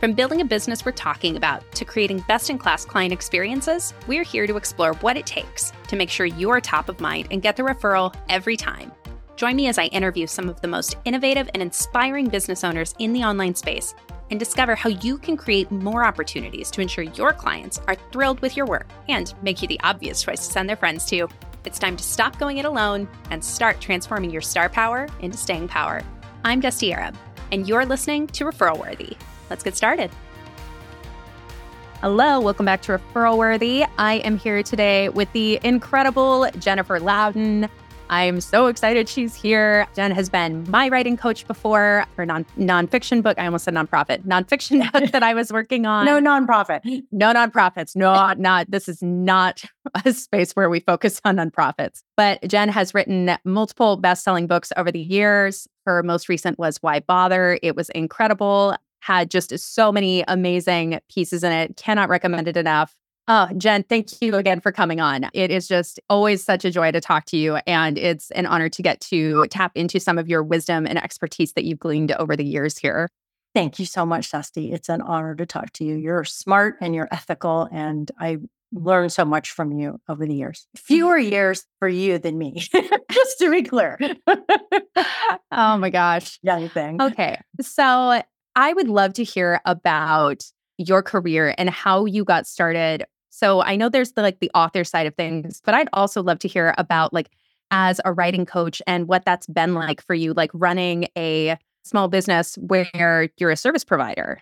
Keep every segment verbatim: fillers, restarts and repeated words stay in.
From building a business we're talking about to creating best-in-class client experiences, we're here to explore what it takes to make sure you're top of mind and get the referral every time. Join me as I interview some of the most innovative and inspiring business owners in the online space and discover how you can create more opportunities to ensure your clients are thrilled with your work and make you the obvious choice to send their friends to. It's time to stop going it alone and start transforming your star power into staying power. I'm Dusty Arab, and you're listening to Referral Worthy. Let's get started. Hello, welcome back to Referral Worthy. I am here today with the incredible Jennifer Loudon. I'm so excited she's here. Jen has been my writing coach before, her non nonfiction book. I almost said nonprofit. Nonfiction book that I was working on. No nonprofit. No nonprofits. No, not. This is not a space where we focus on nonprofits. But Jen has written multiple best-selling books over the years. Her most recent was Why Bother? It was incredible. Had just so many amazing pieces in it. Cannot recommend it enough. Oh, Jen, thank you again for coming on. It is just always such a joy to talk to you. And it's an honor to get to tap into some of your wisdom and expertise that you've gleaned over the years here. Thank you so much, Dusty. It's an honor to talk to you. You're smart and you're ethical. And I learned so much from you over the years. Fewer years for you than me, just to be clear. Oh my gosh. Young thing. Okay. So I would love to hear about your career and how you got started. So I know there's the like the author side of things, but I'd also love to hear about like as a writing coach and what that's been like for you, like running a small business where you're a service provider.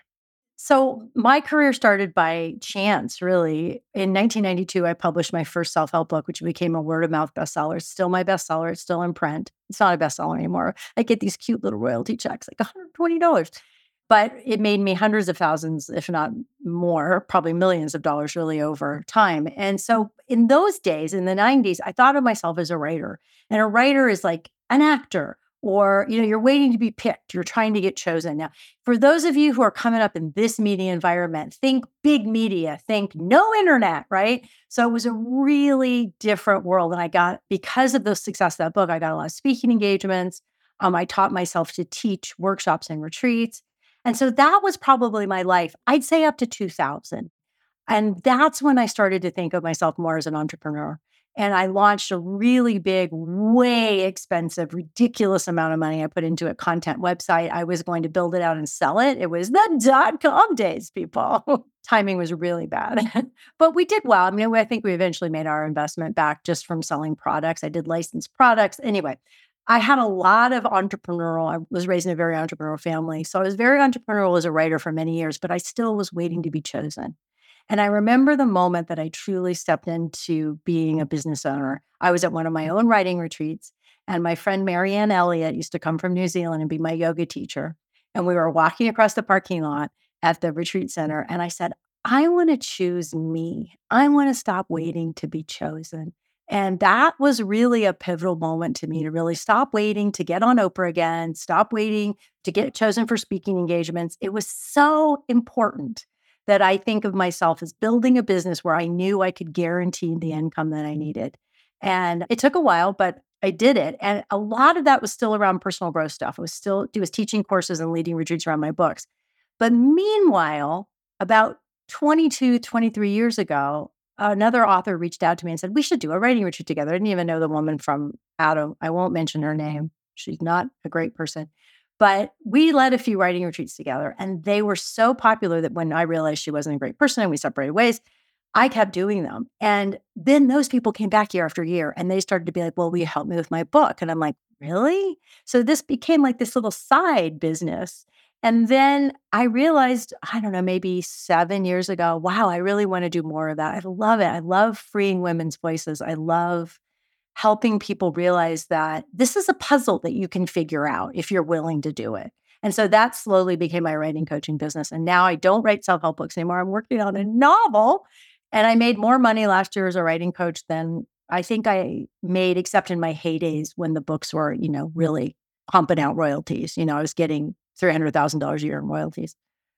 So my career started by chance, really. In nineteen ninety-two, I published my first self-help book, which became a word-of-mouth bestseller. It's still my bestseller. It's still in print. It's not a bestseller anymore. I get these cute little royalty checks, like one hundred twenty dollars. But it made me hundreds of thousands, if not more, probably millions of dollars really over time. And so in those days, in the nineties, I thought of myself as a writer. And a writer is like an actor, or, you know, you're waiting to be picked. You're trying to get chosen. Now, for those of you who are coming up in this media environment, think big media, think no internet, right? So it was a really different world. And I got, because of the success of that book, I got a lot of speaking engagements. Um, I taught myself to teach workshops and retreats. And so that was probably my life, I'd say up to two thousand. And that's when I started to think of myself more as an entrepreneur. And I launched a really big, way expensive, ridiculous amount of money I put into a content website. I was going to build it out and sell it. It was the dot-com days, people. Timing was really bad. But we did well. I mean, I think we eventually made our investment back just from selling products. I did licensed products. Anyway, I had a lot of entrepreneurial, I was raised in a very entrepreneurial family. So I was very entrepreneurial as a writer for many years, but I still was waiting to be chosen. And I remember the moment that I truly stepped into being a business owner. I was at one of my own writing retreats, and my friend Marianne Elliott used to come from New Zealand and be my yoga teacher. And we were walking across the parking lot at the retreat center. And I said, I want to choose me. I want to stop waiting to be chosen. And that was really a pivotal moment to me to really stop waiting to get on Oprah again, stop waiting to get chosen for speaking engagements. It was so important that I think of myself as building a business where I knew I could guarantee the income that I needed. And it took a while, but I did it. And a lot of that was still around personal growth stuff. I was still I was teaching courses and leading retreats around my books. But meanwhile, about twenty-two, twenty-three years ago, another author reached out to me and said, we should do a writing retreat together. I didn't even know the woman from Adam. I won't mention her name. She's not a great person. But we led a few writing retreats together, and they were so popular that when I realized she wasn't a great person and we separated ways, I kept doing them. And then those people came back year after year, and they started to be like, well, will you help me with my book? And I'm like, really? So this became like this little side business. And then I realized, I don't know, maybe seven years ago, wow, I really want to do more of that. I love it. I love freeing women's voices. I love helping people realize that this is a puzzle that you can figure out if you're willing to do it. And so that slowly became my writing coaching business. And now I don't write self-help books anymore. I'm working on a novel. And I made more money last year as a writing coach than I think I made, except in my heydays when the books were, you know, really pumping out royalties. You know, I was getting three hundred thousand dollars a year in royalties.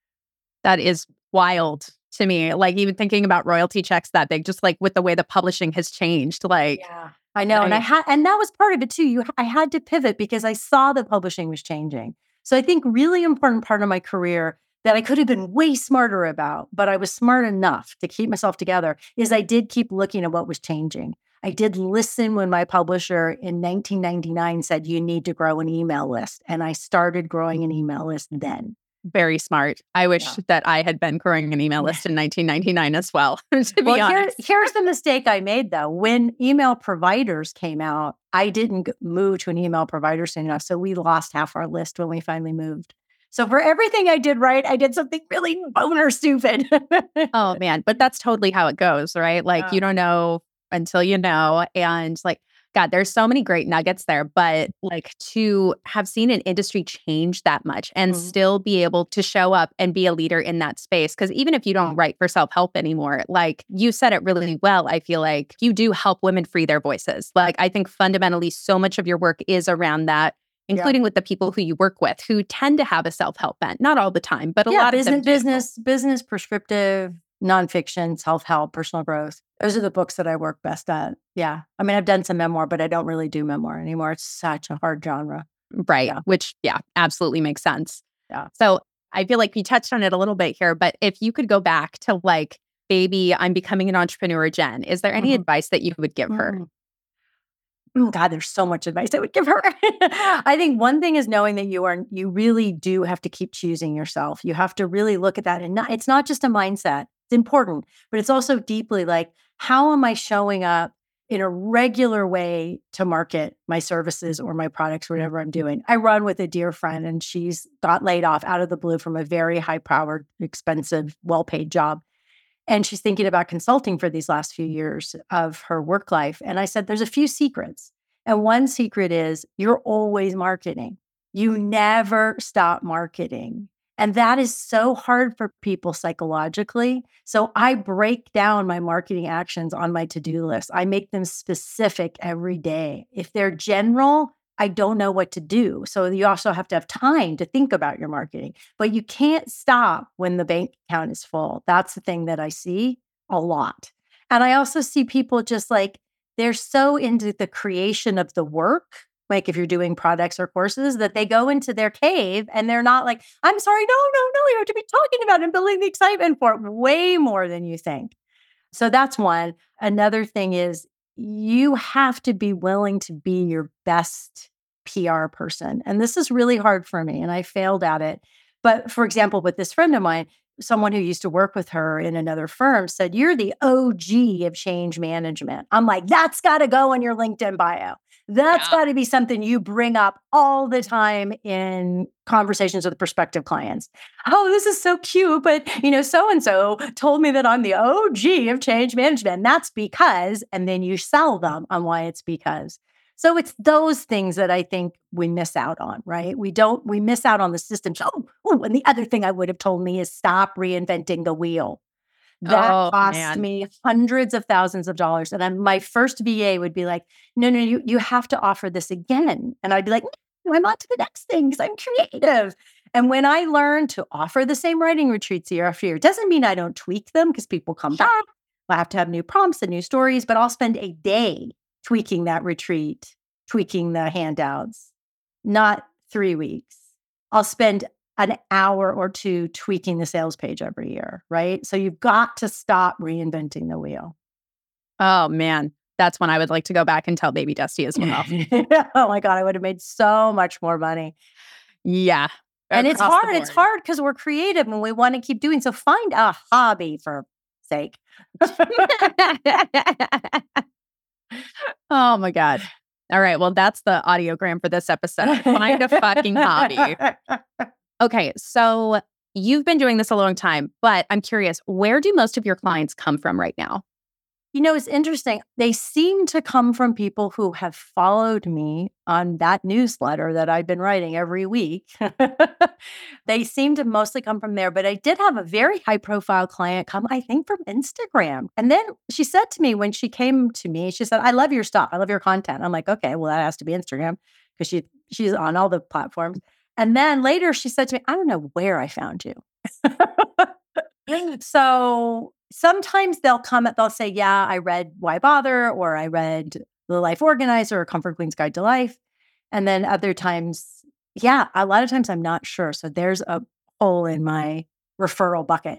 That is wild to me. Like even thinking about royalty checks that big, just like with the way the publishing has changed. Like, yeah, I know. I, and I had, and that was part of it too. You, I had to pivot because I saw that publishing was changing. So I think really important part of my career that I could have been way smarter about, but I was smart enough to keep myself together, is I did keep looking at what was changing. I did listen when my publisher in nineteen ninety-nine said, you need to grow an email list. And I started growing an email list then. Very smart. I wish Yeah. that I had been growing an email list in nineteen ninety-nine as well, to be Well, here, honest. here's the mistake I made, though. When email providers came out, I didn't g- move to an email provider soon enough. So we lost half our list when we finally moved. So for everything I did right, I did something really boner stupid. Oh, man. But that's totally how it goes, right? Like, Yeah. you don't know until you know. And like, God, there's so many great nuggets there. But like to have seen an industry change that much and Mhm. still be able to show up and be a leader in that space. Because even if you don't write for self-help anymore, like you said it really well, I feel like you do help women free their voices. Like, I think fundamentally so much of your work is around that, including with the people who you work with who tend to have a self-help bent. Not all the time, but a yeah, lot business, of them do. business, business, prescriptive, nonfiction, self-help, personal growth. Those are the books that I work best at. Yeah. I mean, I've done some memoir, but I don't really do memoir anymore. It's such a hard genre. Right. Yeah. Which, yeah, absolutely makes sense. Yeah. So I feel like we touched on it a little bit here, but if you could go back to like, baby, I'm becoming an entrepreneur, Jen, is there any Mhm. advice that you would give her? Mm. Oh, God, there's so much advice I would give her. I think one thing is knowing that you are, you really do have to keep choosing yourself. You have to really look at that. And not, it's not just a mindset. It's important, but it's also deeply like, how am I showing up in a regular way to market my services or my products, whatever I'm doing? I run with a dear friend and she's got laid off out of the blue from a very high powered, expensive, well-paid job. And she's thinking about consulting for these last few years of her work life. And I said, there's a few secrets. And one secret is you're always marketing. You never stop marketing. And that is so hard for people psychologically. So I break down my marketing actions on my to-do list. I make them specific every day. If they're general, I don't know what to do. So you also have to have time to think about your marketing, but you can't stop when the bank account is full. That's the thing that I see a lot. And I also see people just like, they're so into the creation of the work, like if you're doing products or courses, that they go into their cave and they're not like, I'm sorry, no, no, no, you have to be talking about it and building the excitement for it way more than you think. So that's one. Another thing is you have to be willing to be your best P R person. And this is really hard for me, and I failed at it. But for example, with this friend of mine, someone who used to work with her in another firm said, you're the O G of change management. I'm like, that's got to go in your LinkedIn bio. That's Yeah. got to be something you bring up all the time in conversations with prospective clients. Oh, this is so cute, but you know, so-and-so told me that I'm the O G of change management. And that's because, and then you sell them on why it's because. So it's those things that I think we miss out on, right? We don't, we miss out on the systems. Oh, oh, and the other thing I would have told me is stop reinventing the wheel. That Oh, cost man. me hundreds of thousands of dollars. And then my first V A would be like, no, no, you, you have to offer this again. And I'd be like, no, I'm on to the next thing because I'm creative. And when I learned to offer the same writing retreats year after year, it doesn't mean I don't tweak them because people come back. I have to have new prompts and new stories, but I'll spend a day tweaking that retreat, tweaking the handouts, not three weeks. I'll spend an hour or two tweaking the sales page every year, right? So you've got to stop reinventing the wheel. Oh, man. That's when I would like to go back and tell baby Dusty as well. Oh my God, I would have made so much more money. Yeah. And it's across the hard. It's board. hard because we're creative and we want to keep doing. So find a hobby for sake. Oh my God. All right. Well, that's the audiogram for this episode. Find a fucking hobby. Okay. So you've been doing this a long time, but I'm curious, where do most of your clients come from right now? You know, it's interesting. They seem to come from people who have followed me on that newsletter that I've been writing every week. They seem to mostly come from there, but I did have a very high profile client come, I think, from Instagram. And then she said to me when she came to me, she said, I love your stuff. I love your content. I'm like, okay, well, that has to be Instagram because she she's on all the platforms. And then later she said to me, I don't know where I found you. So sometimes they'll come, they'll say, yeah, I read Why Bother, or I read The Life Organizer or Comfort Queen's Guide to Life. And then other times, yeah, a lot of times I'm not sure. So there's a hole in my referral bucket.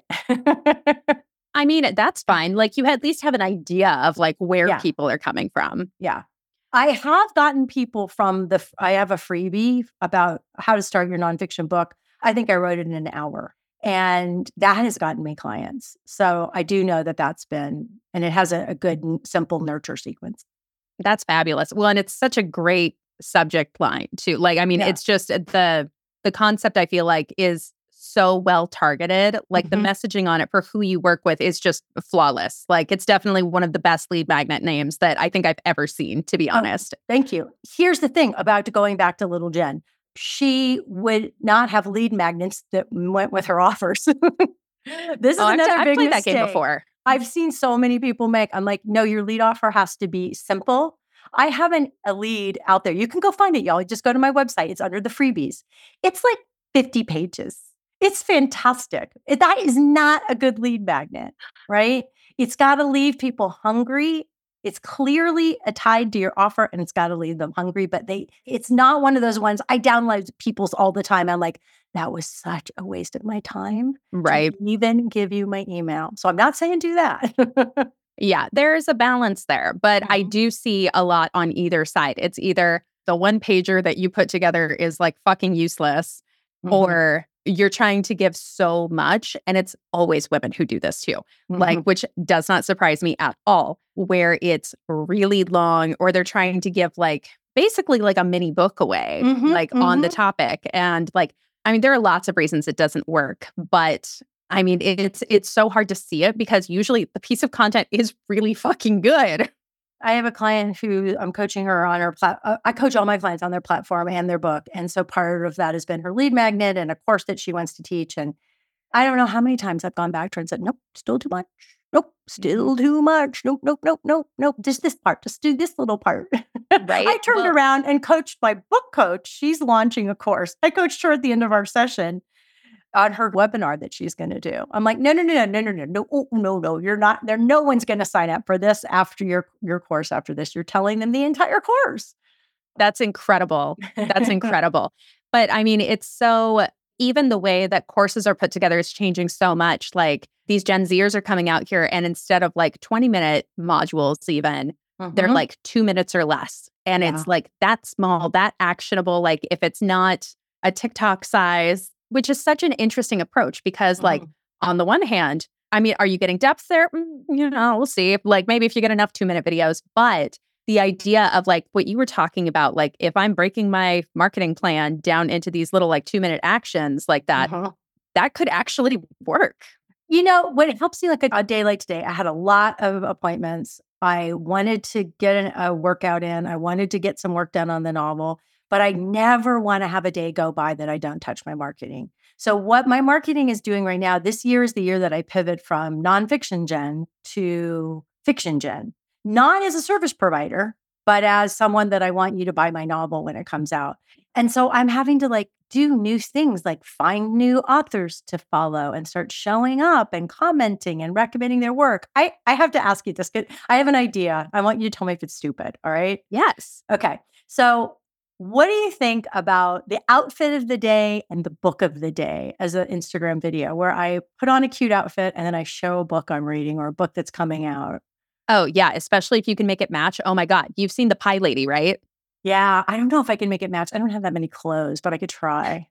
I mean, that's fine. Like you at least have an idea of like where Yeah. people are coming from. Yeah. I have gotten people from the, I have a freebie about how to start your nonfiction book. I think I wrote it in an hour, and that has gotten me clients. So I do know that that's been, and it has a, a good, simple nurture sequence. That's fabulous. Well, and it's such a great subject line too. Like, I mean, Yeah. it's just the, the concept I feel like is so well targeted. Like Mm-hmm. the messaging on it for who you work with is just flawless. Like it's definitely one of the best lead magnet names that I think I've ever seen, to be honest. Oh, thank you. Here's the thing about going back to little Jen. She would not have lead magnets that went with her offers. This is oh, another I've, big I've played mistake that game before. I've seen so many people make. I'm like, no, your lead offer has to be simple. I have an, a lead out there. You can go find it, y'all. Just go to my website. It's under the freebies. It's like fifty pages. It's fantastic. It, that is not a good lead magnet, right? It's got to leave people hungry. It's clearly a tied to your offer, and it's got to leave them hungry. But they, it's not one of those ones. I download people's all the time. I'm like, that was such a waste of my time. Right. To even give you my email. So I'm not saying do that. Yeah, there's a balance there, but mm-hmm. I do see a lot on either side. It's either the one pager that you put together is like fucking useless, mm-hmm. or you're trying to give so much. And it's always women who do this too, mm-hmm. like, which does not surprise me at all, where it's really long, or they're trying to give like basically like a mini book away, mm-hmm. like mm-hmm. on the topic. And like, I mean, there are lots of reasons it doesn't work, but I mean, it's it's so hard to see it because usually the piece of content is really fucking good. I have a client who I'm coaching her on her platform. I coach all my clients on their platform and their book. And so part of that has been her lead magnet and a course that she wants to teach. And I don't know how many times I've gone back to her and said, nope, still too much. Nope, still too much. Nope, nope, nope, nope, nope. Just this part. Just do this little part. Right. I turned well, around and coached my book coach. She's launching a course. I coached her at the end of our session on her webinar that she's going to do. I'm like, no, no, no, no, no, no, no, oh, no, no, you're not there. No one's going to sign up for this after your, your course after this. You're telling them the entire course. That's incredible. That's incredible. But I mean, it's so, even the way that courses are put together is changing so much. Like these Gen Zers are coming out here, and instead of like twenty minute modules, even, mm-hmm. they're like two minutes or less. And yeah. it's like that small, that actionable, like if it's not a TikTok size, which is such an interesting approach because like mm-hmm. on the one hand, I mean, are you getting depth there? Mm, you know, we'll see. Like maybe if you get enough two minute videos, but the idea of like what you were talking about, like if I'm breaking my marketing plan down into these little like two minute actions like that, mm-hmm. that could actually work. You know, when it helps me like a, a day like today, I had a lot of appointments. I wanted to get an, a workout in. I wanted to get some work done on the novel. But I never want to have a day go by that I don't touch my marketing. So what my marketing is doing right now, this year is the year that I pivot from nonfiction gen to fiction gen, not as a service provider, but as someone that I want you to buy my novel when it comes out. And so I'm having to like do new things, like find new authors to follow and start showing up and commenting and recommending their work. I, I have to ask you this. I have an idea. I want you to tell me if it's stupid. All right? Yes. Okay. So what do you think about the outfit of the day and the book of the day as an Instagram video where I put on a cute outfit and then I show a book I'm reading or a book that's coming out? Oh, yeah. Especially if you can make it match. Oh, my God. You've seen The Pie Lady, right? Yeah. I don't know if I can make it match. I don't have that many clothes, but I could try.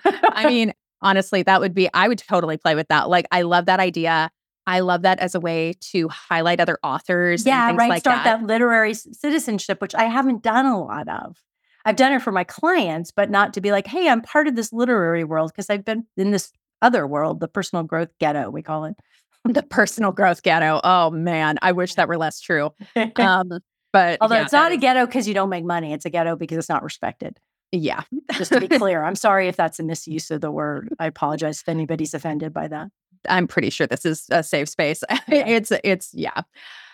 I mean, honestly, that would be, I would totally play with that. Like, I love that idea. I love that as a way to highlight other authors. Yeah, and things right. Like Start that. that literary citizenship, which I haven't done a lot of. I've done it for my clients, but not to be like, hey, I'm part of this literary world because I've been in this other world, the personal growth ghetto, we call it. The personal growth ghetto. Oh, man. I wish that were less true. Um, but Although yeah, it's not is... a ghetto because you don't make money. It's a ghetto because it's not respected. Yeah. Just to be clear. I'm sorry if that's a misuse of the word. I apologize if anybody's offended by that. I'm pretty sure this is a safe space. it's, it's, yeah.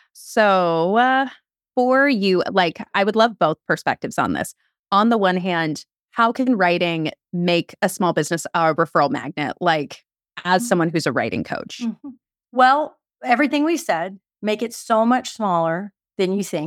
So uh, for you, like, I would love both perspectives on this. On the one hand, how can writing make a small business a referral magnet, like as someone who's a writing coach? Mm-hmm. Well, everything we said, make it so much smaller than you think.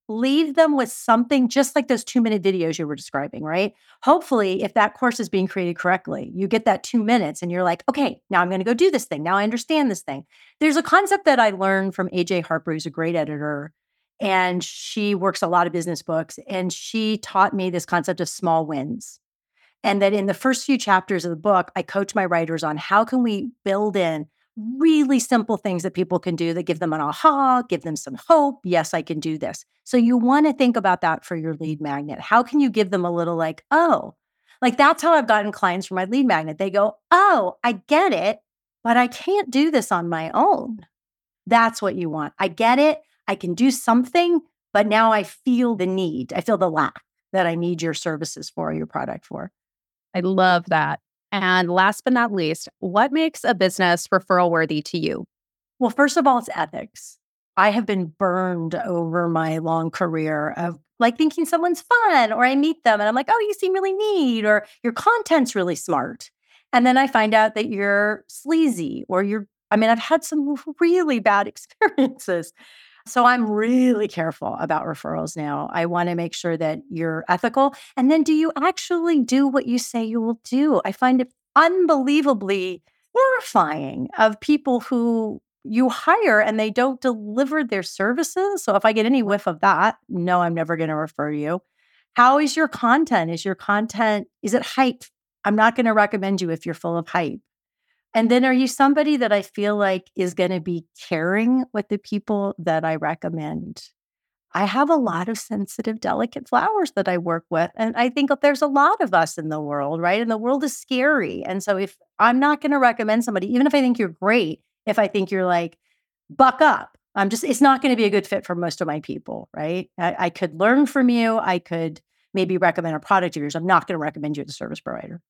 leave them with something just like those two minute videos you were describing, right? Hopefully, if that course is being created correctly, you get that two minutes and you're like, okay, now I'm going to go do this thing. Now I understand this thing. There's a concept that I learned from A J Harper, who's a great editor, and she works a lot of business books. And she taught me this concept of small wins. And that in the first few chapters of the book, I coach my writers on how can we build in really simple things that people can do that give them an aha, give them some hope. Yes, I can do this. So you want to think about that for your lead magnet. How can you give them a little like, oh, like that's how I've gotten clients for my lead magnet. They go, oh, I get it, but I can't do this on my own. That's what you want. I get it. I can do something, but now I feel the need. I feel the lack that I need your services for, your product for. I love that. And last but not least, what makes a business referral worthy to you? Well, first of all, it's ethics. I have been burned over my long career of like thinking someone's fun, or I meet them and I'm like, oh, you seem really neat, or your content's really smart. And then I find out that you're sleazy, or you're, I mean, I've had some really bad experiences. So I'm really careful about referrals now. I want to make sure that you're ethical. And then do you actually do what you say you will do? I find it unbelievably horrifying of people who you hire and they don't deliver their services. So if I get any whiff of that, no, I'm never going to refer you. How is your content? Is your content, is it hype? I'm not going to recommend you if you're full of hype. And then are you somebody that I feel like is going to be caring with the people that I recommend? I have a lot of sensitive, delicate flowers that I work with. And I think that there's a lot of us in the world, right? And the world is scary. And so if I'm not going to recommend somebody, even if I think you're great, if I think you're like, buck up, I'm just, it's not going to be a good fit for most of my people, right? I, I could learn from you. I could maybe recommend a product of yours. I'm not going to recommend you as a service provider.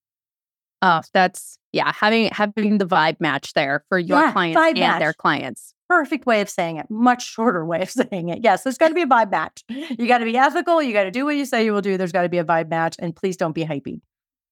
Oh, that's, yeah, having having the vibe match there for your Yeah, clients vibe and match. their clients. Perfect way of saying it. Much shorter way of saying it. Yes, there's got to be a vibe match. You got to be ethical. You got to do what you say you will do. There's got to be a vibe match. And please don't be hypey.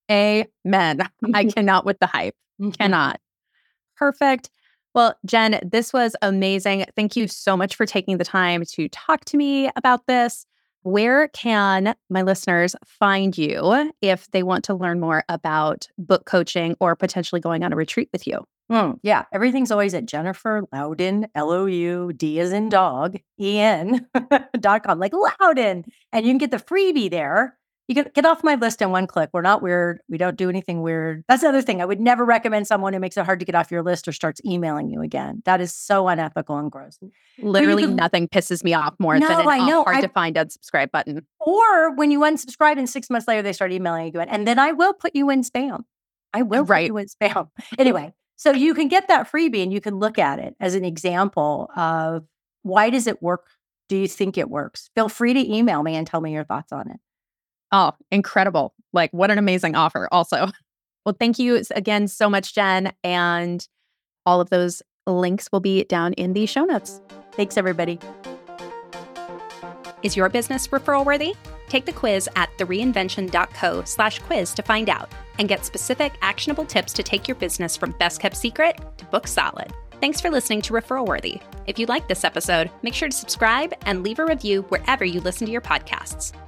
Amen. I cannot with the hype. Cannot. Perfect. Well, Jen, this was amazing. Thank you so much for taking the time to talk to me about this. Where can my listeners find you if they want to learn more about book coaching or potentially going on a retreat with you? Mm, yeah, everything's always at Jennifer Louden, L O U D as in dog, E N dot com, like Louden. And you can get the freebie there. You can get off my list in one click. We're not weird. We don't do anything weird. That's the other thing. I would never recommend someone who makes it hard to get off your list or starts emailing you again. That is so unethical and gross. Literally could, nothing pisses me off more no, than an I know. hard I, to find unsubscribe button. Or when you unsubscribe and six months later, they start emailing you again. And then I will put you in spam. I will right. put you in spam. Anyway, so you can get that freebie and you can look at it as an example of why does it work? Do you think it works? Feel free to email me and tell me your thoughts on it. Oh, incredible. Like, what an amazing offer also. Well, thank you again so much, Jen. And all of those links will be down in the show notes. Thanks, everybody. Is your business referral worthy? Take the quiz at thereinvention.co slash quiz to find out and get specific actionable tips to take your business from best kept secret to book solid. Thanks for listening to Referral Worthy. If you like this episode, make sure to subscribe and leave a review wherever you listen to your podcasts.